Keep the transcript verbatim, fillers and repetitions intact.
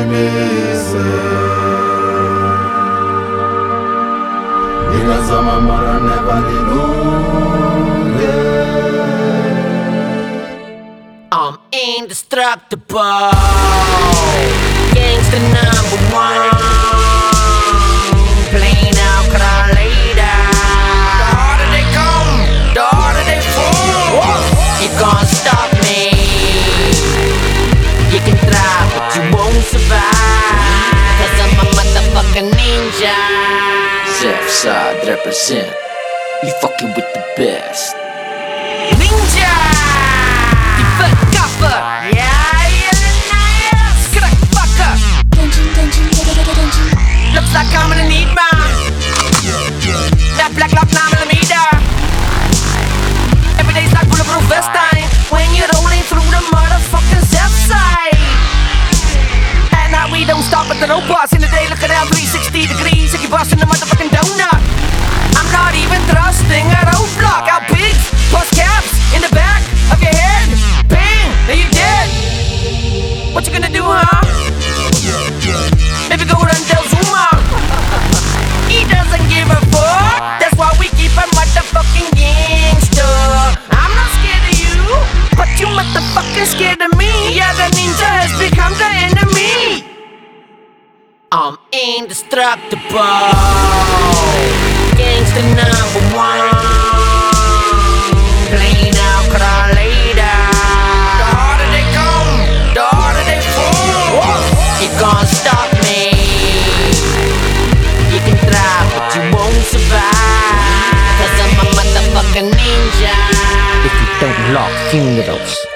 nimise Nikazama mara never niluge I'm indestructible, gangsta number one. Playing out crowd later. The harder they come, the harder they fall. You can't stop me. You can try, but you won't survive. Cause I'm a motherfucking ninja. Southside represent. You fucking with the best. Ninja! Yeah, yeah, nice. Crack fucker. Looks like I'm gonna need mine. That black lock nine millimeter. Every day's like bulletproof vest time when you're rolling through the motherfucking south side. At night we don't stop at the robots. In the day looking out three sixty degrees. If you busting the motherfucking donut, I'm not even trusting a roadblock. How big? Plus caps in the back of your head. Bang! Now you dead. What you gonna do, huh? Maybe go run Del Zuma. He doesn't give a fuck. That's why we keep a motherfucking gangster. I'm not scared of you, but you motherfucking scared of me. Yeah, the ninja has become the enemy. I'm indestructible, gangsta number one. Playing out crowd later. The harder they come, the harder they fall. You can't stop me. You can try, but you won't survive. Cause I'm a motherfucking ninja. If you don't lock funerals